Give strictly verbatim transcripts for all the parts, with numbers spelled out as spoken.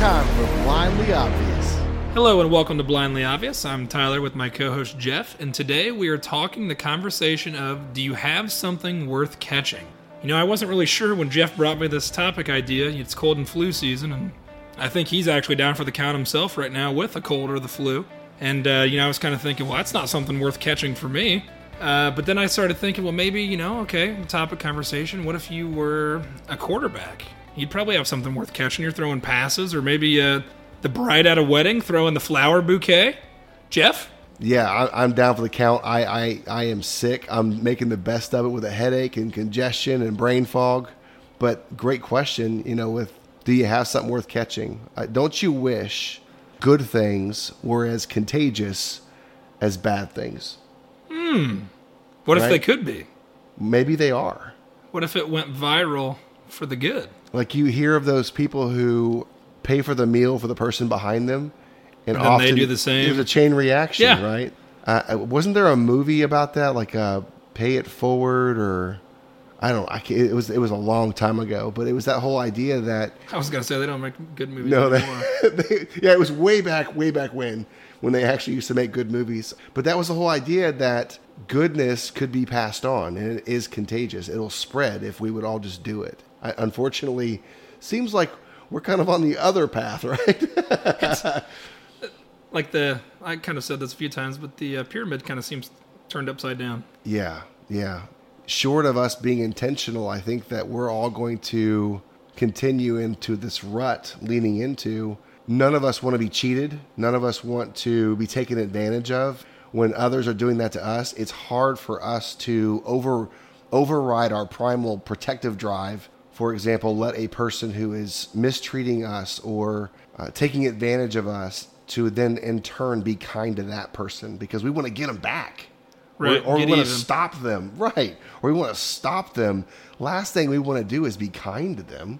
time for Blindly Obvious. Hello and welcome to Blindly Obvious. I'm Tyler with my co-host Jeff, and today we are talking the conversation of, do you have something worth catching? You know, I wasn't really sure when Jeff brought me this topic idea. It's cold and flu season, and I think he's actually down for the count himself right now with a cold or the flu. And, uh, you know, I was kind of thinking, well, that's not something worth catching for me. Uh, but then I started thinking, well, maybe, you know, okay, topic conversation, what if you were a quarterback? You'd probably have something worth catching. You're throwing passes, or maybe uh, the bride at a wedding throwing the flower bouquet. Jeff? Yeah, I, I'm down for the count. I, I, I am sick. I'm making the best of it with a headache and congestion and brain fog. But great question, you know, with do you have something worth catching? Uh, don't you wish good things were as contagious as bad things? Hmm. What Right? if they could be? Maybe they are. What if it went viral for the good? Like you hear of those people who pay for the meal for the person behind them, and, And then they often do the same. There's a chain reaction, Yeah. right? Uh, wasn't there a movie about that, like uh, Pay It Forward, or I don't know. I can't, it was it was a long time ago, but it was that whole idea that I was going to say they don't make good movies no, anymore. they, they, yeah, it was way back, way back when when they actually used to make good movies. But that was the whole idea that goodness could be passed on, and it is contagious. It'll spread if we would all just do it. I, unfortunately, seems like we're kind of on the other path, right? Like the, I kind of said this a few times, but the uh, pyramid kind of seems turned upside down. Yeah, yeah. Short of us being intentional, I think that we're all going to continue into this rut leaning into. None of us want to be cheated. None of us want to be taken advantage of. When others are doing that to us, it's hard for us to over override our primal protective drive. For example, let a person who is mistreating us or uh, taking advantage of us to then in turn be kind to that person because we want to get them back. Right, Or, or we get want to even. stop them. Right. Or we want to stop them. Last thing we want to do is be kind to them.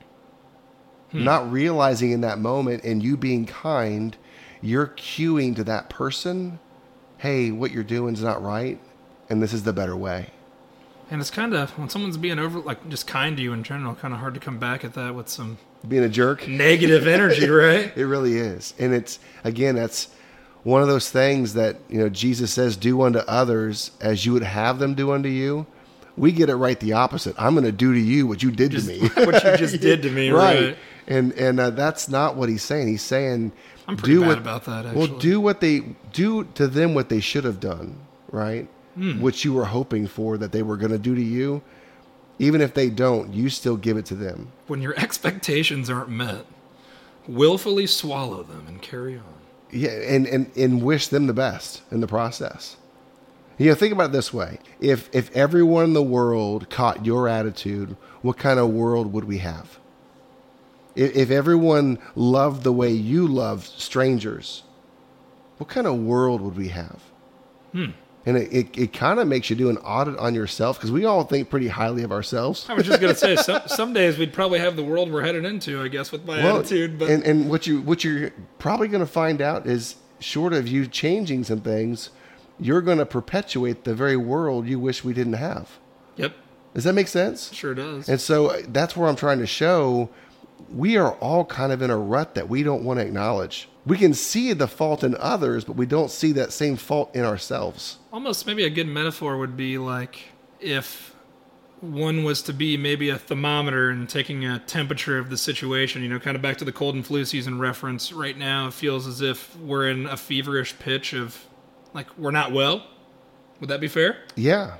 Hmm. Not realizing in that moment and you being kind, you're cueing to that person, hey, what you're doing is not right, and this is the better way. And it's kind of, when someone's being over, like, just kind to you in general, kind of hard to come back at that with some Being a jerk, negative energy, right? it really is. And it's, again, that's one of those things that, you know, Jesus says, do unto others as you would have them do unto you. We get it right the opposite. I'm going to do to you what you did Just, to me. what you just did to me, right? And and uh, that's not what he's saying. He's saying, I'm pretty do bad what, about that, actually. Well, do what they do to them what they should have done, right? Mm. What you were hoping for that they were going to do to you. Even if they don't, you still give it to them. When your expectations aren't met, willfully swallow them and carry on. Yeah, and, and, and wish them the best in the process. You know, think about it this way. If if everyone in the world caught your attitude, what kind of world would we have? If, if everyone loved the way you love strangers, what kind of world would we have? Hmm. And it, it, it kind of makes you do an audit on yourself because we all think pretty highly of ourselves. I was just going to say, some, some days we'd probably have the world we're headed into, I guess, with my Well, attitude. But and, and what you what you're probably going to find out is, short of you changing some things, you're going to perpetuate the very world you wish we didn't have. Yep, Does that make sense? sure does. And so uh, that's where I'm trying to show we are all kind of in a rut that we don't want to acknowledge. We can see the fault in others, but we don't see that same fault in ourselves. Almost maybe a good metaphor would be like if one was to be maybe a thermometer and taking a temperature of the situation, you know, kind of back to the cold and flu season reference. Right now, it feels as if we're in a feverish pitch of, like, we're not well. Would that be fair? Yeah.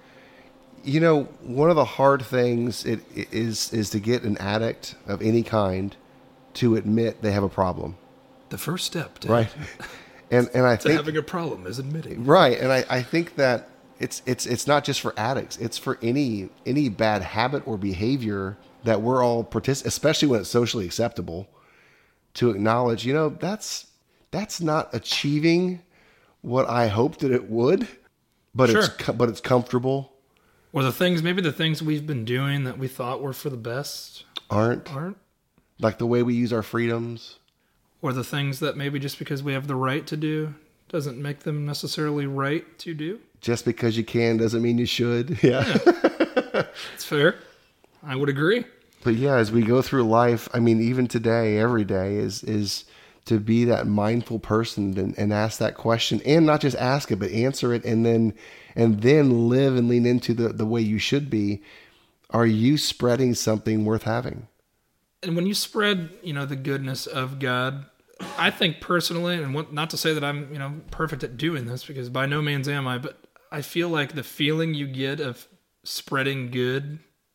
You know, one of the hard things it is is to get an addict of any kind to admit they have a problem. The first step to, Right. And and I to think having a problem is admitting. right, and I, I think that it's it's it's not just for addicts, it's for any any bad habit or behavior that we're all partic- especially when it's socially acceptable, to acknowledge, you know, that's that's not achieving what I hoped that it would, but Sure. it's co- but it's comfortable. Or the things, maybe the things we've been doing that we thought were for the best Aren't aren't. like the way we use our freedoms. Or the things that maybe just because we have the right to do doesn't make them necessarily right to do. Just because you can doesn't mean you should. Yeah. It's fair. I would agree. But yeah, as we go through life, I mean, even today, every day is is to be that mindful person and, and ask that question, and not just ask it, but answer it, and then and then live and lean into the, the way you should be. Are you spreading something worth having? And when you spread, you know, the goodness of God, I think personally, and what, not to say that I'm, you know, perfect at doing this, because by no means am I, but I feel like the feeling you get of spreading good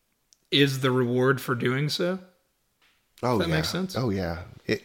is the reward for doing so. Oh, Does that yeah. make sense? Oh, yeah. It,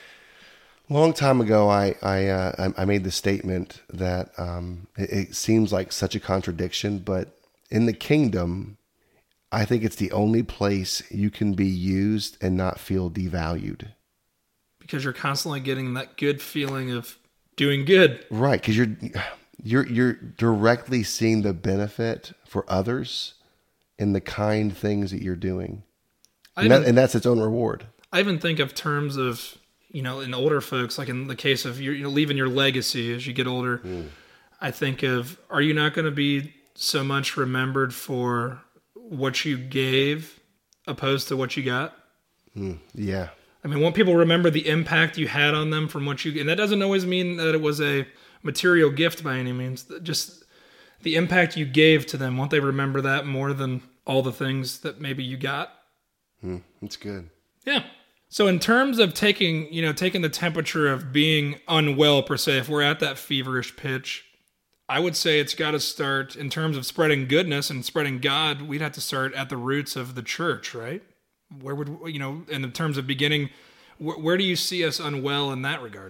long time ago, I I, uh, I made the statement that um, it, it seems like such a contradiction, but in the kingdom, I think it's the only place you can be used and not feel devalued. Because you're constantly getting that good feeling of doing good. Right, because you're you're you're directly seeing the benefit for others in the kind things that you're doing, and, even, that, and that's its own reward. I even think of terms of, you know, in older folks, like in the case of you know, leaving your legacy as you get older. Mm. I think of, are you not going to be so much remembered for what you gave opposed to what you got? Mm, yeah. I mean, won't people remember the impact you had on them from what you... And that doesn't always mean that it was a material gift by any means. Just the impact you gave to them, won't they remember that more than all the things that maybe you got? Mm, that's good. Yeah. So in terms of taking, you know, taking the temperature of being unwell, per se, if we're at that feverish pitch, I would say it's got to start, in terms of spreading goodness and spreading God, we'd have to start at the roots of the church, right? Where would, you know, in terms of beginning, where, where do you see us unwell in that regard?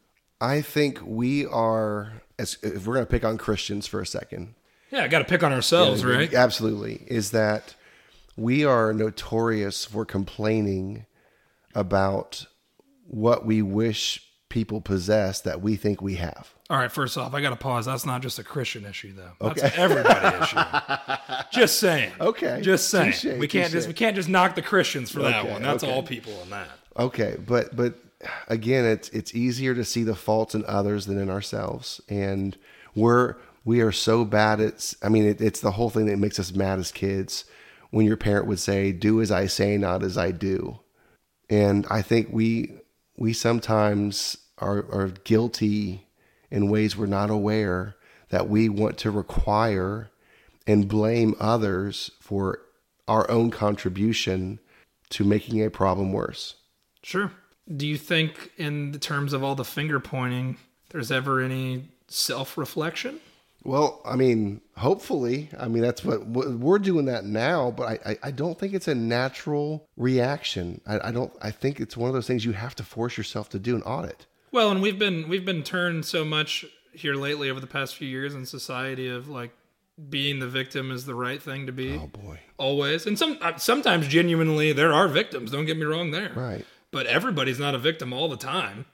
I think we are, as if we're going to pick on Christians for a second. Yeah, got to pick on ourselves, yeah, right? Absolutely. Is that we are notorious for complaining about what we wish people possess that we think we have. All right, first off, I got to pause. That's not just a Christian issue, though. That's Okay. an everybody issue. Just saying. Okay. Just saying. Touché, we can't touché. just we can't just knock the Christians for that Okay, one. That's okay. all people on that. Okay, but but again, it's it's easier to see the faults in others than in ourselves, and we're we are so bad at. I mean, it, it's the whole thing that makes us mad as kids. When your parent would say, "Do as I say, not as I do," and I think we we sometimes are are guilty in ways we're not aware, that we want to require and blame others for our own contribution to making a problem worse. Sure. Do you think, in the terms of all the finger pointing, there's ever any self-reflection? Well, I mean, hopefully. I mean, that's what we're doing that now, but I, I, I don't think it's a natural reaction. I, I don't. I think it's one of those things you have to force yourself to do, an audit. Well, and we've been we've been turned so much here lately over the past few years in society of like being the victim is the right thing to be. Oh boy, always. And some sometimes genuinely there are victims. Don't get me wrong there. Right. But everybody's not a victim all the time.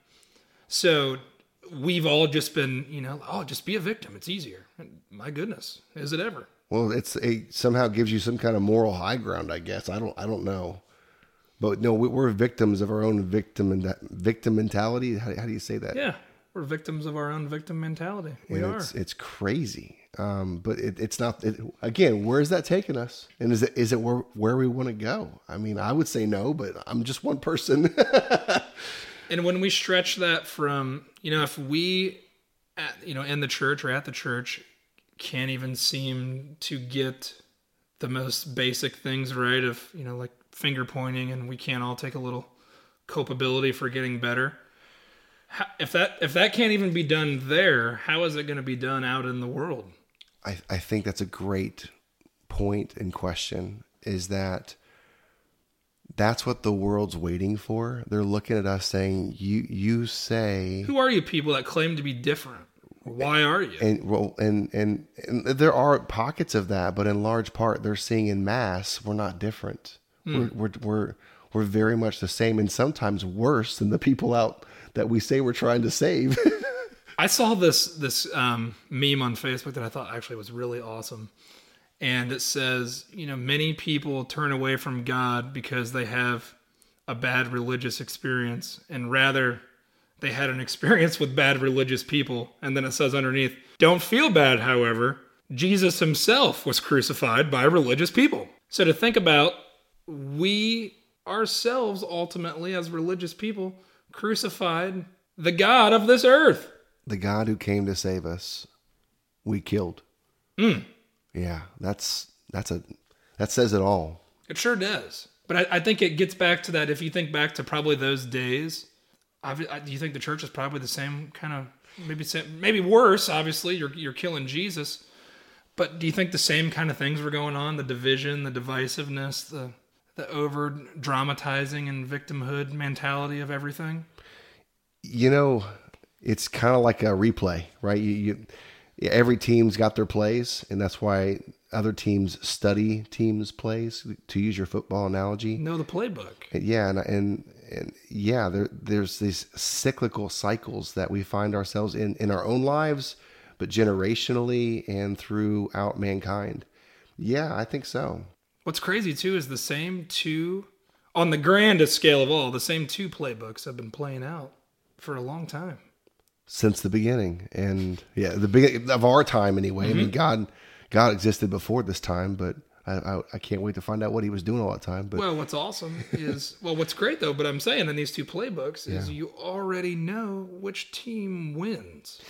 So we've all just been, you know, oh, just be a victim. It's easier. My goodness, is it ever? Well, it's a somehow gives you some kind of moral high ground, I guess. I don't I don't know. But no, we're victims of our own victim and victim mentality. How, how do you say that? Yeah, we're victims of our own victim mentality. We and are. It's, it's crazy. Um, but it, it's not. It, again, where is that taking us? And is it is it where where we want to go? I mean, I would say no, but I'm just one person. And when we stretch that from, you know, if we, at, you know, in the church or at the church, can't even seem to get the most basic things right of, you know, like finger pointing, and we can't all take a little culpability for getting better. How, if that if that can't even be done there, how is it going to be done out in the world? I, I think that's a great point and question, is that that's what the world's waiting for. They're looking at us saying, you you say... Who are you people that claim to be different? Why are you? And well, and, and and there are pockets of that, but in large part, they're seeing in mass, we're not different. Hmm. We're, we're we're we're very much the same, and sometimes worse than the people out that we say we're trying to save. I saw this this um, meme on Facebook that I thought actually was really awesome, and it says, you know, many people turn away from God because they have a bad religious experience, and rather they had an experience with bad religious people. And then it says underneath, don't feel bad, however, Jesus himself was crucified by religious people. So to think about we ourselves, ultimately, as religious people, crucified the God of this earth. The God who came to save us, we killed. Mm. Yeah, that's that's a that says it all. It sure does. But I, I think it gets back to that. If you think back to probably those days, I, I, do you think the church is probably the same kind of, maybe maybe worse? Obviously, you're you're killing Jesus. But do you think the same kind of things were going on? The division, the divisiveness, the the over dramatizing and victimhood mentality of everything? You know, it's kind of like a replay, right? You, you every team's got their plays, and that's why other teams study teams' plays, to use your football analogy. Know the playbook. And yeah, and, and and yeah, there there's these cyclical cycles that we find ourselves in in our own lives, but generationally and throughout mankind. Yeah, I think so. What's crazy too is the same two, on the grandest scale of all, the same two playbooks have been playing out for a long time. Since the beginning. And yeah, the beginning of our time anyway. Mm-hmm. I mean, God God existed before this time, but I, I I can't wait to find out what he was doing all that time. But well, what's awesome is, well, what's great though, but I'm saying in these two playbooks is yeah. you already know which team wins.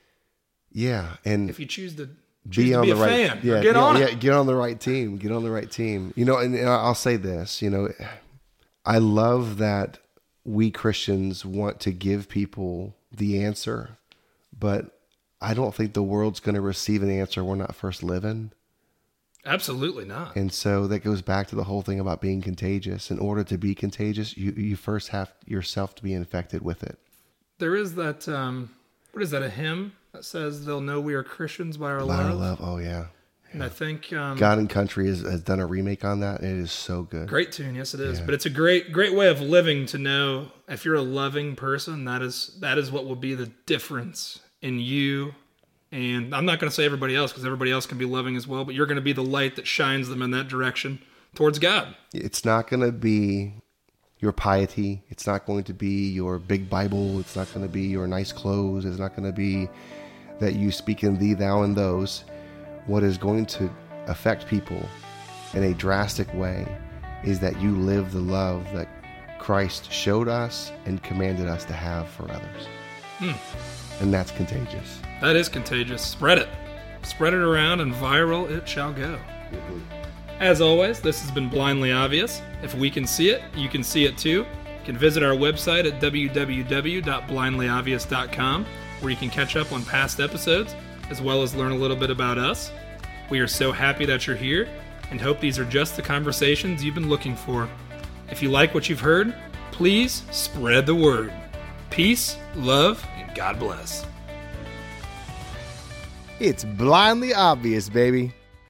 Yeah, and if you choose to choose be to on be the a right, fan, yeah, get yeah, on yeah, it. Get on the right team. Get on the right team. You know, and, and I'll say this. You know, I love that we Christians want to give people the answer, but I don't think the world's going to receive an answer we're not first living. Absolutely not. And so that goes back to the whole thing about being contagious. In order to be contagious, you you first have yourself to be infected with it. There is that. Um, what is that? A hymn that says they'll know we are Christians by our by love. Our love. Oh yeah. yeah. And I think um, God and Country has, has done a remake on that. And it is so good. Great tune, yes it is. Yeah. But it's a great great way of living to know if you're a loving person, that is that is what will be the difference in you. And I'm not going to say everybody else, because everybody else can be loving as well, but you're going to be the light that shines them in that direction towards God. It's not going to be your piety. It's not going to be your big Bible. It's not going to be your nice clothes. It's not going to be that you speak in thee, thou, and those. What is going to affect people in a drastic way is that you live the love that Christ showed us and commanded us to have for others. Hmm. And that's contagious. That is contagious. Spread it. Spread it around, and viral it shall go. Mm-hmm. As always, this has been Blindly Obvious. If we can see it, you can see it too. You can visit our website at w w w dot blindly obvious dot com, where you can catch up on past episodes, as well as learn a little bit about us. We are so happy that you're here, and hope these are just the conversations you've been looking for. If you like what you've heard, please spread the word. Peace, love, and God bless. It's Blindly Obvious, baby.